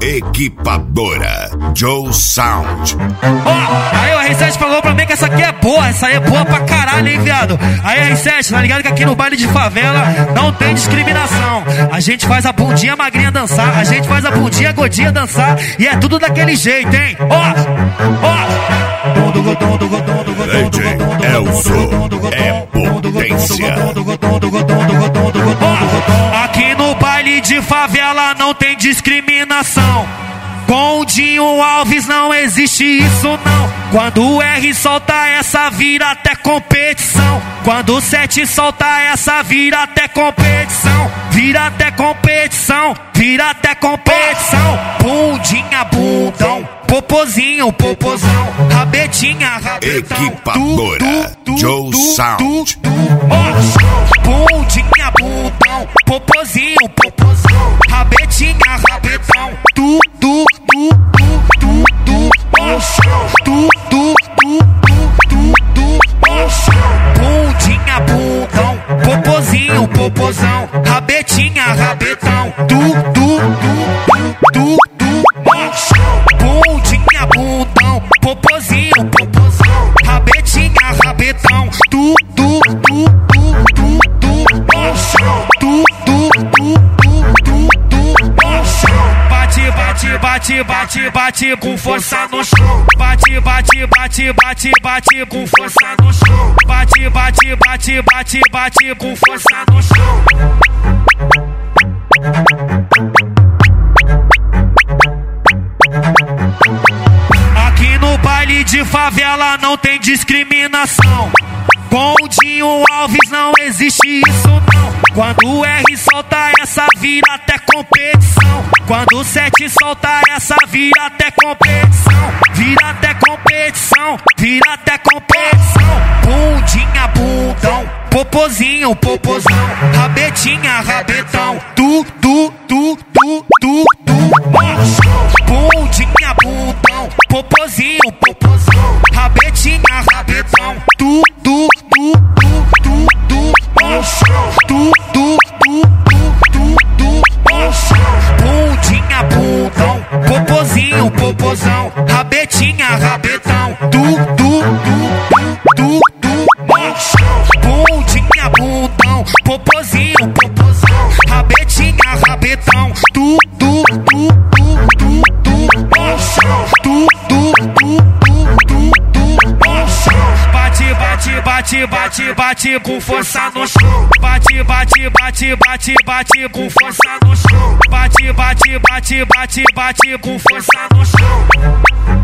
Equipadora Joe Sound. Aí o R7 falou pra mim que essa aqui é boa, essa aí é boa pra caralho, hein, viado? Aí R7, tá ligado que aqui no baile de favela não tem discriminação. A gente faz a bundinha magrinha dançar, a gente faz a bundinha gordinha dançar, e é tudo daquele jeito, hein? DJ Elzo é potência. Aqui no baile de favela não tem discriminação. Com o Dinho Alves não existe isso não. Quando o R solta essa vira até competição. Quando o 7 solta essa vira até competição. Vira até competição, vira até competição. Bundinha, bundão, popozinho, popozão, rabetinha, rabetão. Equipadora Joe Sound. Bundinha, bundão, popozinho, popozão, rabetinha, rabetão. Bundinha, bundão, popozinho, popozão, rabetinha, rabetão. Bundinha, bundão, popozinho, popozão, rabetinha, rabetão. Bate com força no chão. Bate com força no chão. Bate com força no chão. Aqui no baile de favela não tem discriminação. Com o Dinho Alves não existe isso não. Quando o R solta essa vira até competição. Quando o 7 solta essa vira até competição. Vira até competição, vira até competição. Bundinha, bundão, popozinho, popozão, rabetinha, rabetão. Bundinha, bundão, popozinho, popozão, rabetinha, rabetão. Bundinha, bundão, popozinho, popozão, rabetinha, rabetão. Bundinha, bundão, popozinho, popozão, rabetinha, rabetão. Bate com força no chão. Bate com força no chão. Bate com força no chão.